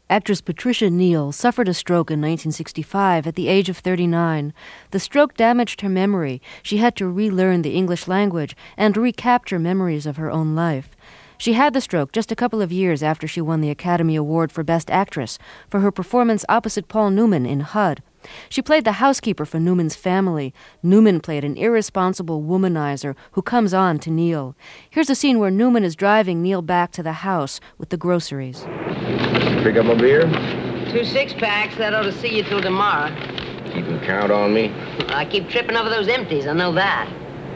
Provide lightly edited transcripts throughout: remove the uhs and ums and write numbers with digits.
Actress Patricia Neal suffered a stroke in 1965 at the age of 39. The stroke damaged her memory. She had to relearn the English language and recapture memories of her own life. She had the stroke just a couple of years after she won the Academy Award for Best Actress for her performance opposite Paul Newman in HUD. She played the housekeeper for Newman's family. Newman played an irresponsible womanizer who comes on to Neal. Here's a scene where Newman is driving Neal back to the house with the groceries. Pick up a beer? 2 6-packs, that ought to see you till tomorrow. Keeping count on me? I keep tripping over those empties, I know that.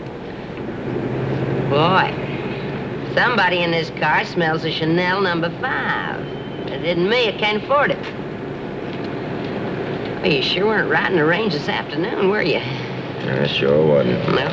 Boy, somebody in this car smells a Chanel No. 5. It isn't me, I can't afford it. Well, you sure weren't riding the range this afternoon, were you? I sure wasn't. No.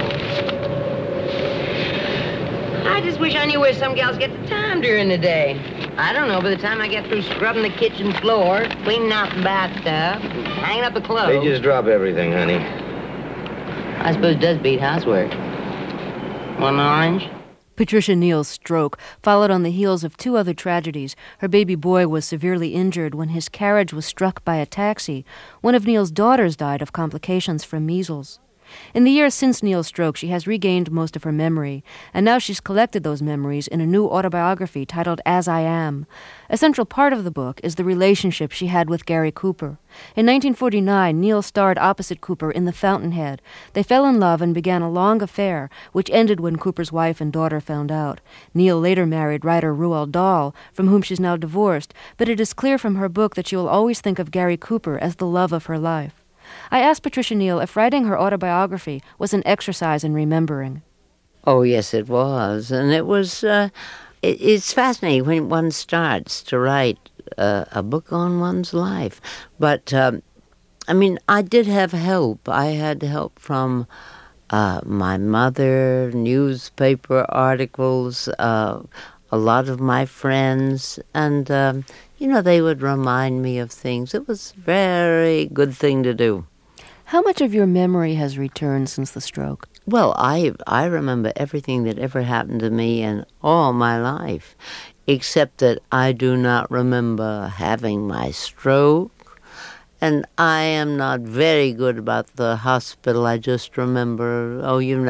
I just wish I knew where some gals get the time during the day. I don't know, by the time I get through scrubbing the kitchen floor, cleaning out the bathtub, hanging up the clothes... They just drop everything, honey. I suppose it does beat housework. Want an orange? Patricia Neal's stroke followed on the heels of 2 other tragedies. Her baby boy was severely injured when his carriage was struck by a taxi. One of Neal's daughters died of complications from measles. In the years since Neal's stroke, she has regained most of her memory, and now she's collected those memories in a new autobiography titled As I Am. A central part of the book is the relationship she had with Gary Cooper. In 1949, Neal starred opposite Cooper in The Fountainhead. They fell in love and began a long affair, which ended when Cooper's wife and daughter found out. Neal later married writer Roald Dahl, from whom she's now divorced, but it is clear from her book that she will always think of Gary Cooper as the love of her life. I asked Patricia Neal if writing her autobiography was an exercise in remembering. Oh, yes, it was. And it was, it's fascinating when one starts to write a book on one's life. But, I did have help. I had help from my mother, newspaper articles, a lot of my friends, and... they would remind me of things. It was a very good thing to do. How much of your memory has returned since the stroke? Well, I remember everything that ever happened to me in all my life, except that I do not remember having my stroke, and I am not very good about the hospital. I just remember,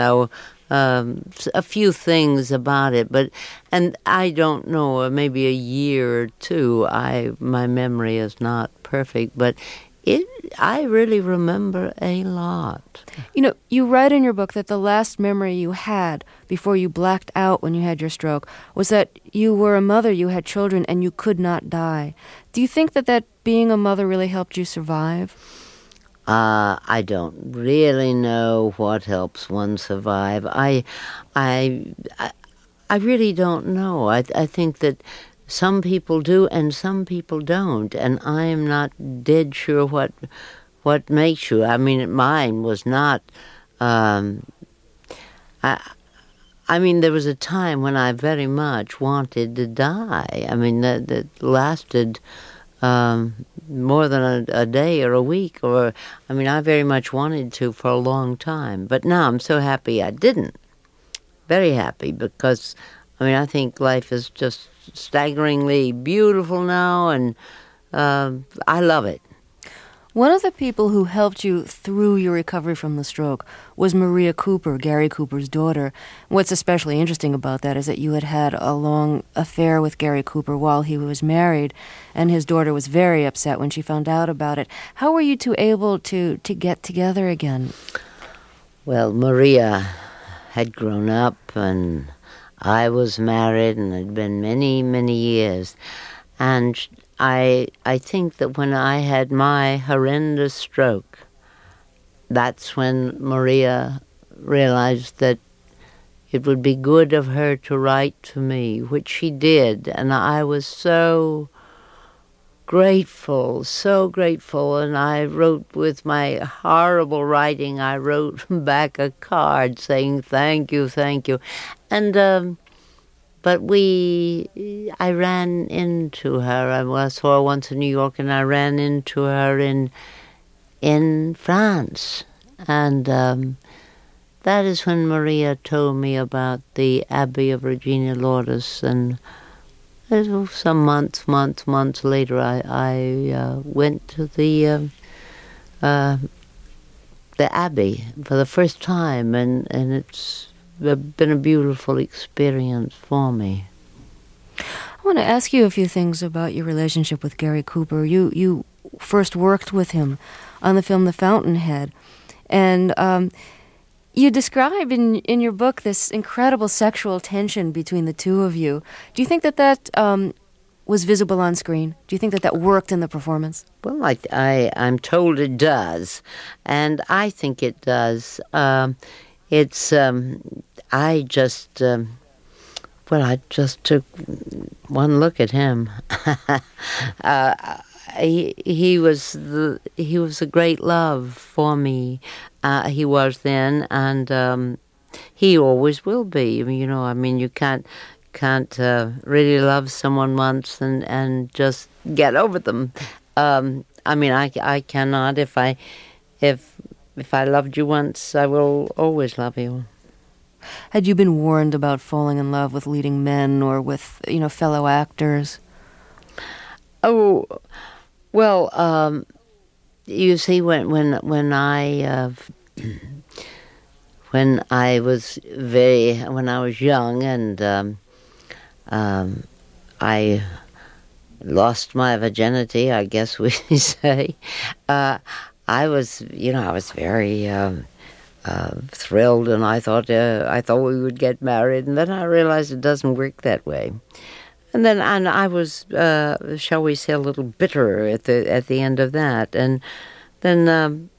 a few things about it, and I don't know, maybe a year or 2. My memory is not perfect, but I really remember a lot. You write in your book that the last memory you had before you blacked out when you had your stroke was that you were a mother, you had children, and you could not die. Do you think that being a mother really helped you survive? I don't really know what helps one survive. I really don't know. I think that some people do and some people don't, and I am not dead sure what makes you. Mine was not. There was a time when I very much wanted to die. That lasted. More than a day or a week, I very much wanted to for a long time. But now I'm so happy I didn't. Very happy, because, I think life is just staggeringly beautiful now, and I love it. One of the people who helped you through your recovery from the stroke was Maria Cooper, Gary Cooper's daughter. What's especially interesting about that is that you had had a long affair with Gary Cooper while he was married, and his daughter was very upset when she found out about it. How were you two able to get together again? Well, Maria had grown up, and I was married, and it had been many, many years. And I think that when I had my horrendous stroke, that's when Maria realized that it would be good of her to write to me, which she did, and I was so grateful, and I wrote with my horrible writing, I wrote back a card saying thank you, and but I ran into her. I saw her once in New York, and I ran into her in France. And that is when Maria told me about the Abbey of Regina Lourdes, and some months later, I went to the Abbey for the first time, and it's been a beautiful experience for me. I want to ask you a few things about your relationship with Gary Cooper. You first worked with him on the film The Fountainhead, and you describe in your book this incredible sexual tension between the two of you. Do you think that was visible on screen? Do you think that worked in the performance? Well, I'm told it does, and I think it does. I just took one look at him. He was a great love for me. He was then, and he always will be. You can't really love someone once and just get over them. I cannot. If I loved you once, I will always love you. Had you been warned about falling in love with leading men or with fellow actors? Oh, well, you see, when I was young and I lost my virginity, I guess we say. I was very thrilled, and I thought we would get married, and then I realized it doesn't work that way. And I was, shall we say, a little bitter at the end of that, and then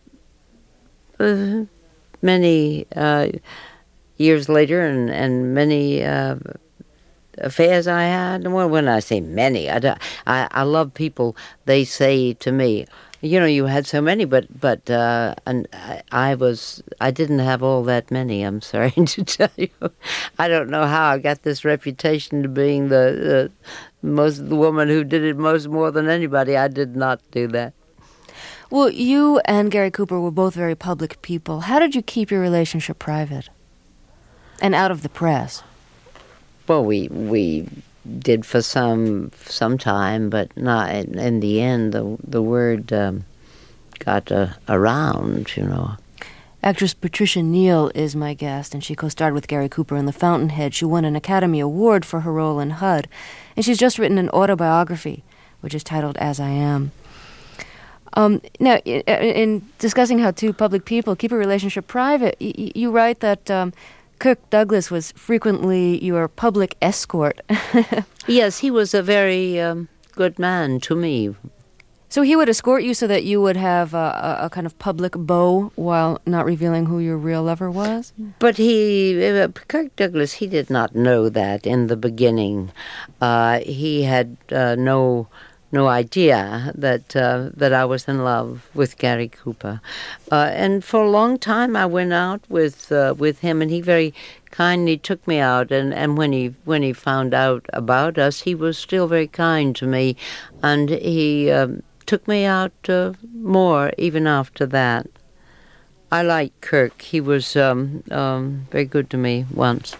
many years later, and many affairs I had. Well, when I say many, I love people. They say to me, you had so many, but and I didn't have all that many. I'm sorry to tell you. I don't know how I got this reputation of being the woman who did it more than anybody. I did not do that. Well, you and Gary Cooper were both very public people. How did you keep your relationship private and out of the press? Well, we did for some time, but not in the end. The word got around, Actress Patricia Neal is my guest, and she co-starred with Gary Cooper in The Fountainhead. She won an Academy Award for her role in HUD, and she's just written an autobiography, which is titled As I Am. Now, in discussing how two public people keep a relationship private, you write that Kirk Douglas was frequently your public escort. Yes, he was a very good man to me. So he would escort you so that you would have a kind of public beau while not revealing who your real lover was? But Kirk Douglas, he did not know that in the beginning. He had no idea that I was in love with Gary Cooper, and for a long time I went out with him, and he very kindly took me out. And when he found out about us, he was still very kind to me, and he took me out more even after that. I liked Kirk. He was very good to me once.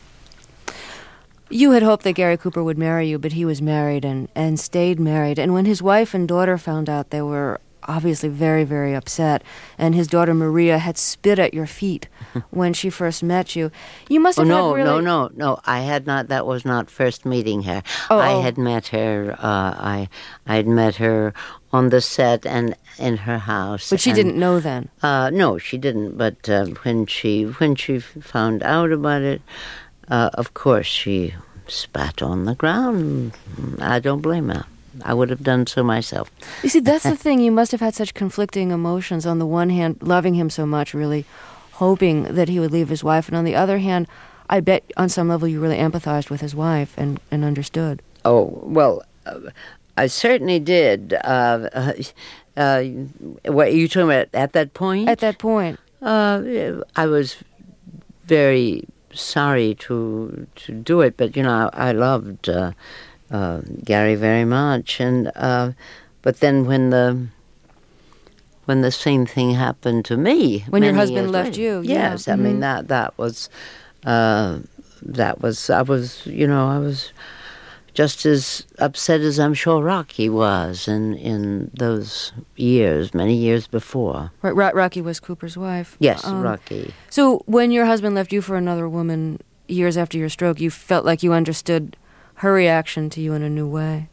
You had hoped that Gary Cooper would marry you, but he was married and stayed married. And when his wife and daughter found out, they were obviously very, very upset. And his daughter Maria had spit at your feet when she first met you. You must have had really... No. I had not. That was not first meeting her. I had met her. I had met her on the set and in her house. But she didn't know then. No, she didn't. But when she found out about it. Of course, she spat on the ground. I don't blame her. I would have done so myself. You see, that's the thing. You must have had such conflicting emotions. On the one hand, loving him so much, really hoping that he would leave his wife. And on the other hand, I bet on some level you really empathized with his wife and understood. Oh, well, I certainly did. What are you talking about at that point? At that point. I was very... sorry to do it, but I loved Gary very much, and but then when the same thing happened to me, when your husband left you, yes, yeah. I mean that was I was just as upset as I'm sure Rocky was in those years, many years before. Right, Rocky was Cooper's wife. Yes, Rocky. So when your husband left you for another woman years after your stroke, you felt like you understood her reaction to you in a new way?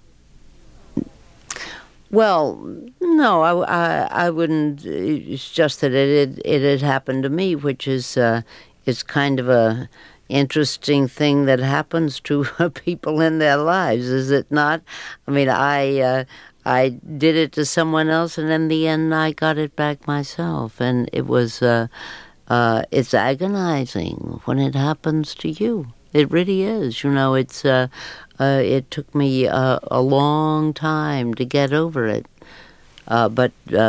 Well, no, I wouldn't. It's just that it had happened to me, which is kind of a interesting thing that happens to people in their lives, is it not? I mean, I did it to someone else, and in the end, I got it back myself, and it was it's agonizing when it happens to you. It really is. You know, it took me a long time to get over it, but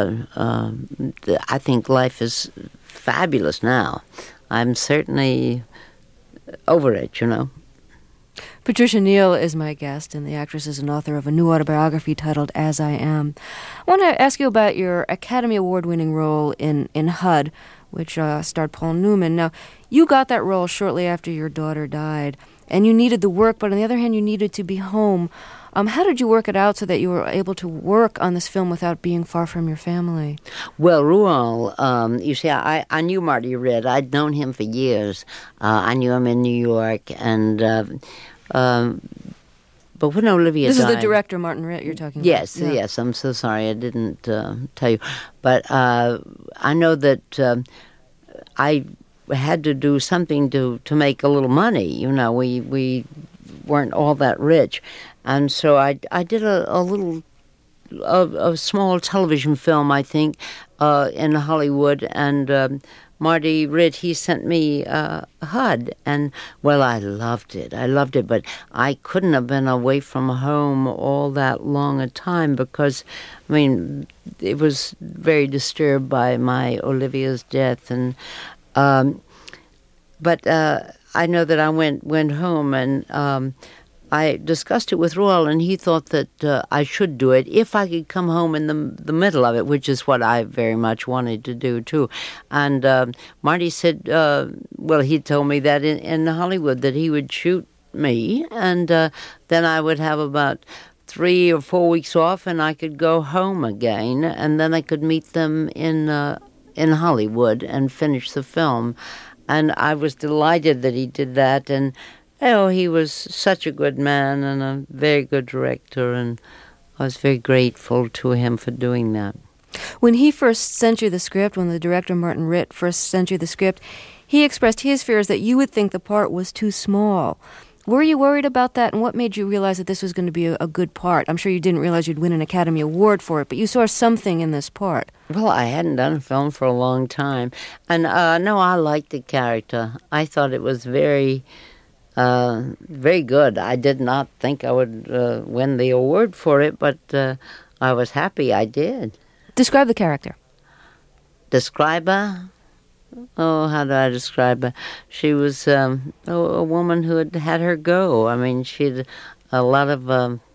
I think life is fabulous now. I'm certainly over it, you know. Patricia Neal is my guest, and the actress is an author of a new autobiography titled As I Am. I want to ask you about your Academy Award-winning role in HUD, which starred Paul Newman. Now, you got that role shortly after your daughter died, and you needed the work, but on the other hand, you needed to be home. How did you work it out so that you were able to work on this film without being far from your family? Well, Ruel, you see, I knew Marty Ritt. I'd known him for years. I knew him in New York, and but when Olivia died... This is the director, Martin Ritt, you're talking about. Yes, yeah. Yes, I'm so sorry I didn't tell you. But I know that I had to do something to make a little money. You know, we weren't all that rich. And so I did a small television film, I think, in Hollywood, and Marty Ritt, he sent me HUD, and, well, I loved it, but I couldn't have been away from home all that long a time because, I mean, it was very disturbed by my Olivia's death, and, but I know that I went home, and I discussed it with Royal, and he thought that I should do it if I could come home in the middle of it, which is what I very much wanted to do, too. And Marty said, well, he told me that in Hollywood that he would shoot me, and then I would have about 3 or 4 weeks off, and I could go home again, and then I could meet them in Hollywood and finish the film. And I was delighted that he did that, and oh, he was such a good man and a very good director, and I was very grateful to him for doing that. When he first sent you the script, when the director Martin Ritt first sent you the script, he expressed his fears that you would think the part was too small. Were you worried about that, and what made you realize that this was going to be a good part? I'm sure you didn't realize you'd win an Academy Award for it, but you saw something in this part. Well, I hadn't done a film for a long time, and no, I liked the character. I thought it was very good. I did not think I would win the award for it, but I was happy I did. Describe the character. Describe her? Oh, how do I describe her? She was a woman who had her go. I mean, she'd a lot of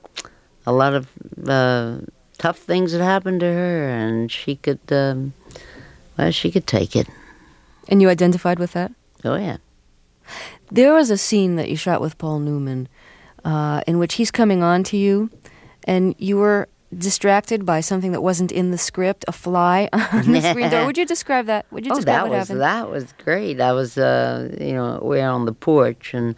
tough things that happened to her, and she could she could take it. And you identified with that? Oh, yeah. There was a scene that you shot with Paul Newman in which he's coming on to you, and you were distracted by something that wasn't in the script, a fly on the screen door. Would you describe that? Would you describe what happened? That was great. I was, we're on the porch, and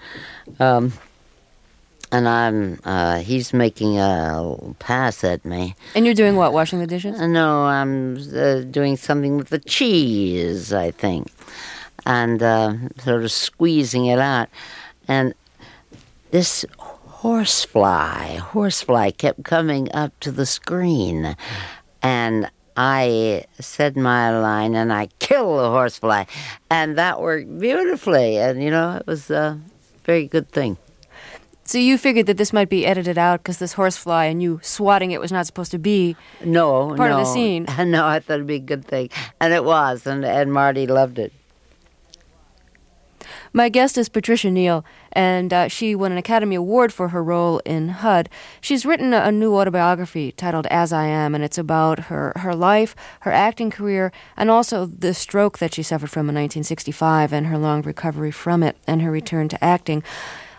he's making a pass at me. And you're doing what, washing the dishes? No, I'm doing something with the cheese, I think. And sort of squeezing it out. And this horsefly kept coming up to the screen. And I said my line, and I killed the horsefly. And that worked beautifully. And, it was a very good thing. So you figured that this might be edited out because this horsefly and you swatting it was not supposed to be part of the scene. No, I thought it'd be a good thing. And it was. And Marty loved it. My guest is Patricia Neal, and she won an Academy Award for her role in HUD. She's written a new autobiography titled As I Am, and it's about her life, her acting career, and also the stroke that she suffered from in 1965 and her long recovery from it and her return to acting.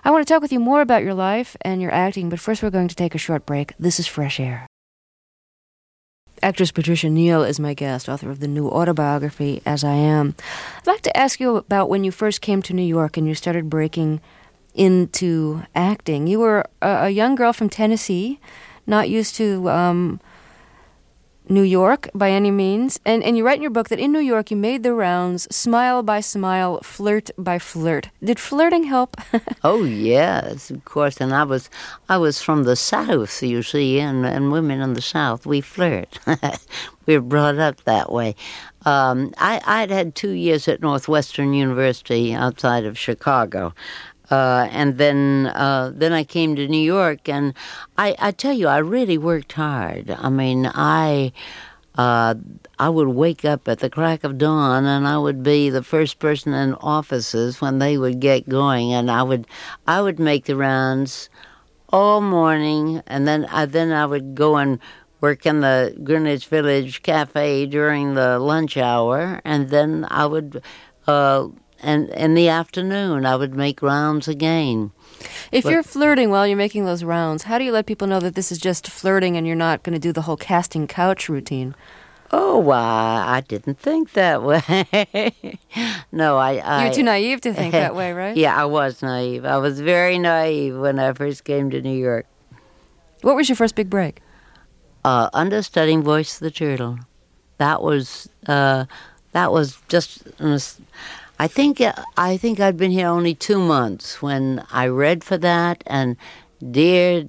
I want to talk with you more about your life and your acting, but first we're going to take a short break. This is Fresh Air. Actress Patricia Neal is my guest, author of the new autobiography, As I Am. I'd like to ask you about when you first came to New York and you started breaking into acting. You were a young girl from Tennessee, not used to New York by any means. And you write in your book that in New York you made the rounds, smile by smile, flirt by flirt. Did flirting help? Oh, yes, of course. And I was from the South, you see, and women in the South, we flirt. We were brought up that way. I'd had 2 years at Northwestern University outside of Chicago. And then I came to New York, and I tell you, I really worked hard. I mean, I would wake up at the crack of dawn, and I would be the first person in offices when they would get going, and I would make the rounds all morning, and then I would go and work in the Greenwich Village Cafe during the lunch hour, and then I would. And in the afternoon, I would make rounds again. If you're flirting while you're making those rounds, how do you let people know that this is just flirting and you're not going to do the whole casting couch routine? Oh, well, I didn't think that way. No, You're too naive to think that way, right? Yeah, I was naive. I was very naive when I first came to New York. What was your first big break? Understudying Voice of the Turtle. That was just... I think I'd been here only 2 months when I read for that, and dear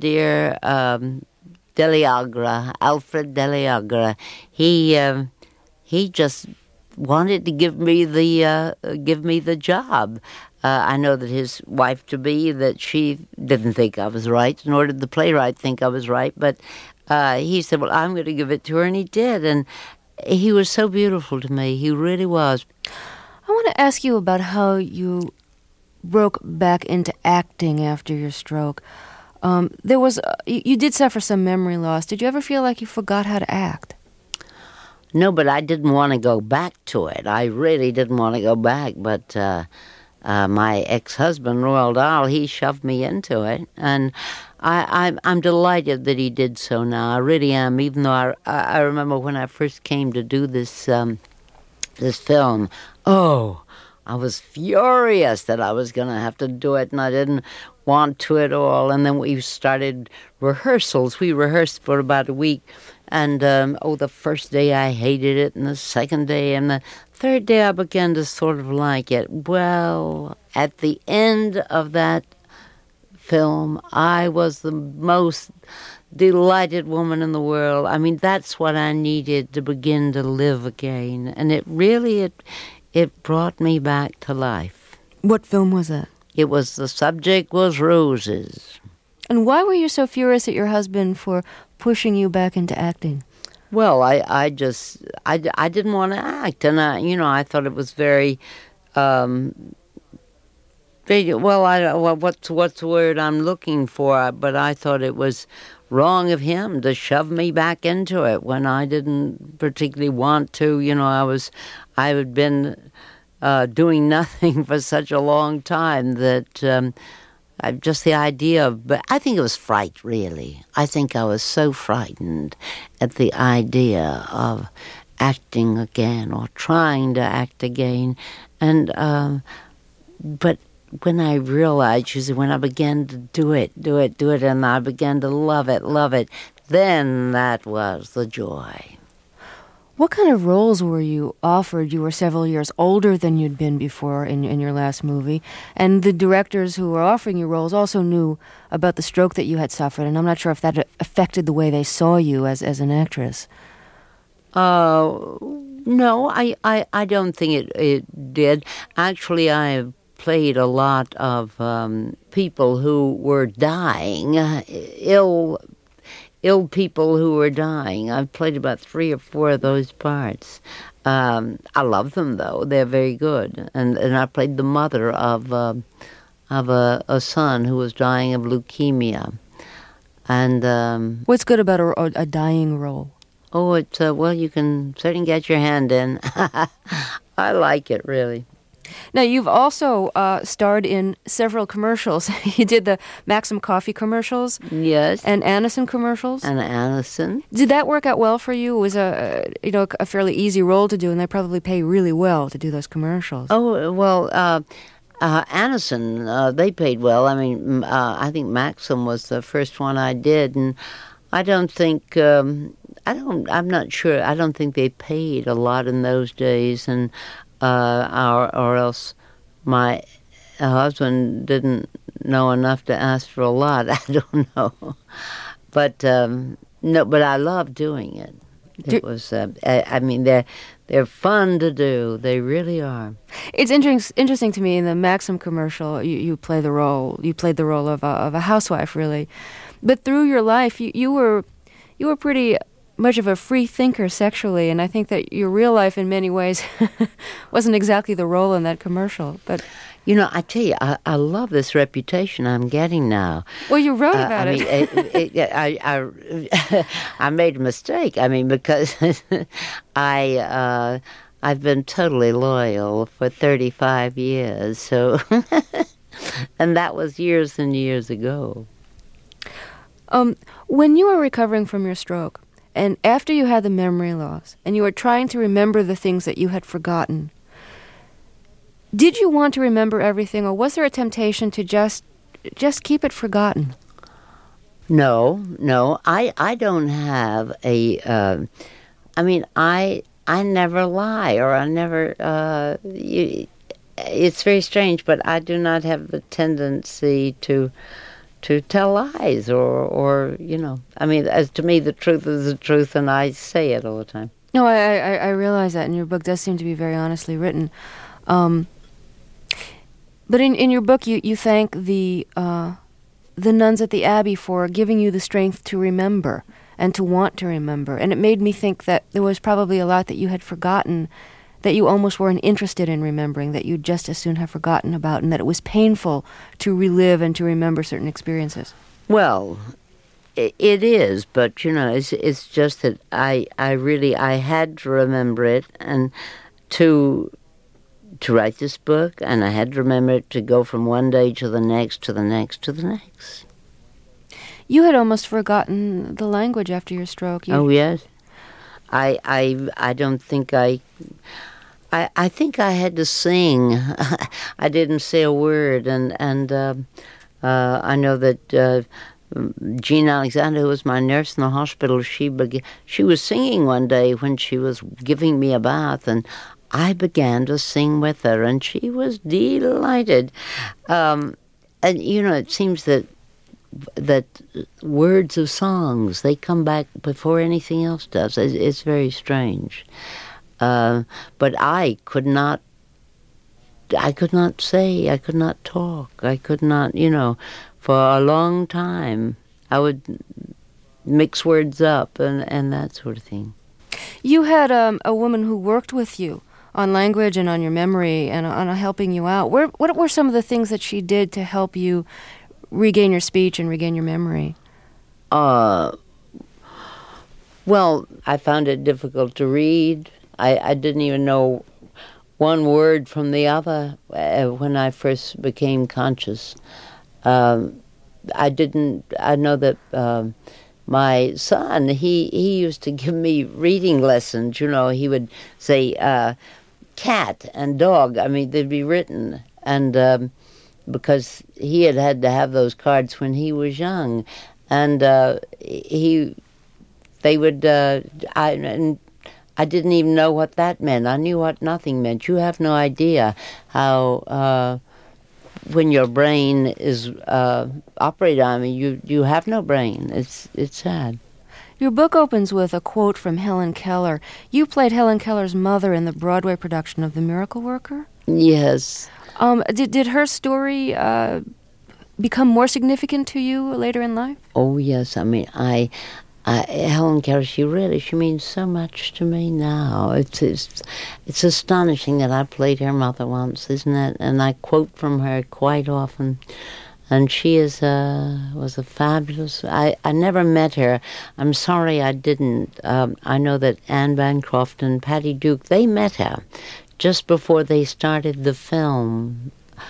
Deliagra, Alfred Deliagra, he just wanted to give me the job. I know that his wife-to-be, that she didn't think I was right, nor did the playwright think I was right, but he said, well, I'm going to give it to her, and he did, and he was so beautiful to me. He really was. I want to ask you about how you broke back into acting after your stroke. You did suffer some memory loss. Did you ever feel like you forgot how to act? No, but I didn't want to go back to it. I really didn't want to go back, but my ex-husband, Roald Dahl, he shoved me into it, and I'm delighted that he did so now. I really am, even though I remember when I first came to do this film, I was furious that I was going to have to do it, and I didn't want to at all. And then we started rehearsals. We rehearsed for about a week, and the first day I hated it, and the second day, and the third day I began to sort of like it. Well, at the end of that film, I was the most delighted woman in the world. I mean, that's what I needed to begin to live again. And it really brought me back to life. What film was that? The subject was roses. And why were you so furious at your husband for pushing you back into acting? Well, I didn't want to act, and I thought it was very what's the word I'm looking for? But I thought it was wrong of him to shove me back into it when I didn't particularly want to. I had been doing nothing for such a long time that just the idea of, but I think it was fright, really. I think I was so frightened at the idea of acting again or trying to act again. And, but when I realized, when I began to do it, and I began to love it, then that was the joy. What kind of roles were you offered? You were several years older than you'd been before in your last movie, and the directors who were offering you roles also knew about the stroke that you had suffered, and I'm not sure if that affected the way they saw you as an actress. No, I don't think it did. Actually, I played a lot of people who were dying, ill people who were dying. I've played about 3 or 4 of those parts. I love them, though. They're very good. And I played the mother of a son who was dying of leukemia. And what's good about a dying role? Oh, it's well, you can certainly get your hand in. I like it, really. Now, you've also starred in several commercials. You did the Maxim Coffee commercials. Yes. And Anacin commercials. And Anacin. Did that work out well for you? It was a fairly easy role to do, and they probably pay really well to do those commercials. Oh, well, Anacin, they paid well. I mean, I think Maxim was the first one I did, and I don't think, I'm not sure, I don't think they paid a lot in those days, and or else my husband didn't know enough to ask for a lot. I don't know. But, no, but I love doing it. It was, I mean, they're fun to do. They really are. It's interesting to me in the Maxim commercial. You play the role. You played the role of a housewife, really. But through your life, you were pretty much of a free thinker sexually, and I think that your real life, in many ways, wasn't exactly the role in that commercial. But you know, I tell you, I love this reputation I'm getting now. Well, you wrote about it. I made a mistake. I mean, because I've been totally loyal for 35 years. So, and that was years and years ago. When you were recovering from your stroke, and after you had the memory loss, and you were trying to remember the things that you had forgotten, did you want to remember everything, or was there a temptation to just keep it forgotten? No. I don't have a. I mean, I never lie, or I never. It's very strange, but I do not have the tendency to tell lies, or you know. I mean, as to me, the truth is the truth, and I say it all the time. No, I realize that, and your book does seem to be very honestly written. But in your book, you thank the nuns at the Abbey for giving you the strength to remember and to want to remember. And it made me think that there was probably a lot that you had forgotten, that you almost weren't interested in remembering, that you'd just as soon have forgotten about, and that it was painful to relive and to remember certain experiences. Well, it is, but you know, it's just that I had to remember it, and to write this book, and I had to remember it to go from one day to the next, to the next, to the next. You had almost forgotten the language after your stroke. Oh, yes. I don't think I think I had to sing. I didn't say a word, and I know that Jean Alexander, who was my nurse in the hospital, she was singing one day when she was giving me a bath, and I began to sing with her, and she was delighted. And you know, it seems that words of songs, they come back before anything else does. It's very strange. But I could not say, I could not talk, I could not, you know, for a long time I would mix words up and that sort of thing. You had a woman who worked with you on language and on your memory and on helping you out. What were some of the things that she did to help you regain your speech and regain your memory? Well, I found it difficult to read. I didn't even know one word from the other when I first became conscious. I know that my son, he used to give me reading lessons. You know, he would say cat and dog. I mean, they'd be written. And because he had to have those cards when he was young. And I didn't even know what that meant. I knew what nothing meant. You have no idea how when your brain is operated on, I mean, you have no brain. It's sad. Your book opens with a quote from Helen Keller. You played Helen Keller's mother in the Broadway production of The Miracle Worker? Yes. Did her story become more significant to you later in life? Oh, yes. I mean, Helen Keller, she means so much to me now. It's astonishing that I played her mother once, isn't it? And I quote from her quite often. And she was a fabulous. I never met her. I'm sorry I didn't. I know that Anne Bancroft and Patty Duke, they met her. just before they started the film.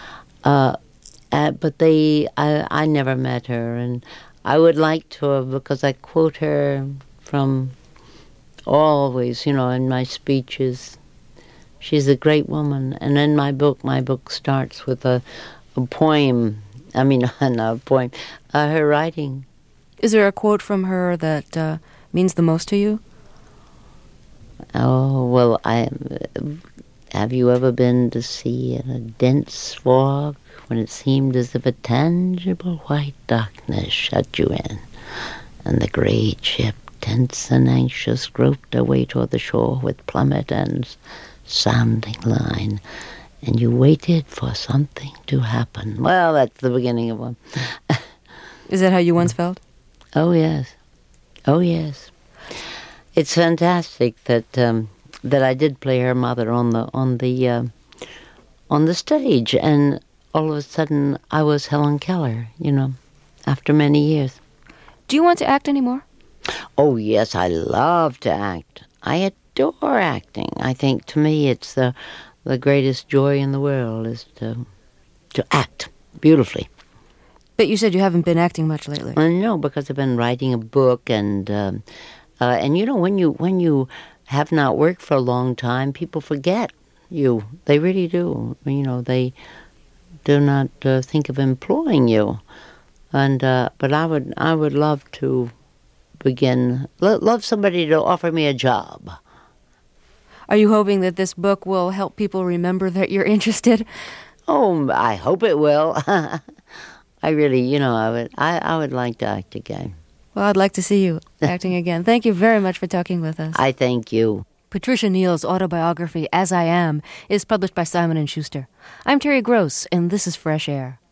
But I never met her, and I would like to have, because I quote her from always, in my speeches. She's a great woman, and in my book starts with a poem. I mean, not a poem, her writing. Is there a quote from her that means the most to you? Oh, well, have you ever been to sea in a dense fog when it seemed as if a tangible white darkness shut you in, and the great ship, tense and anxious, groped her way toward the shore with plummet and sounding line, and you waited for something to happen? Well, that's the beginning of one. Is that how you once felt? Oh, yes. Oh, yes. It's fantastic that that I did play her mother on the stage, and all of a sudden I was Helen Keller, after many years. Do you want to act anymore? Oh, yes, I love to act. I adore acting. I think to me it's the greatest joy in the world is to act beautifully. But you said you haven't been acting much lately. No, because I've been writing a book, and when you have not worked for a long time, people forget you. They really do. They do not think of employing you. And but I would love to begin. Love somebody to offer me a job. Are you hoping that this book will help people remember that you're interested? Oh, I hope it will. I really, I would like to act again. Well, I'd like to see you acting again. Thank you very much for talking with us. I thank you. Patricia Neal's autobiography, As I Am, is published by Simon & Schuster. I'm Terry Gross, and this is Fresh Air.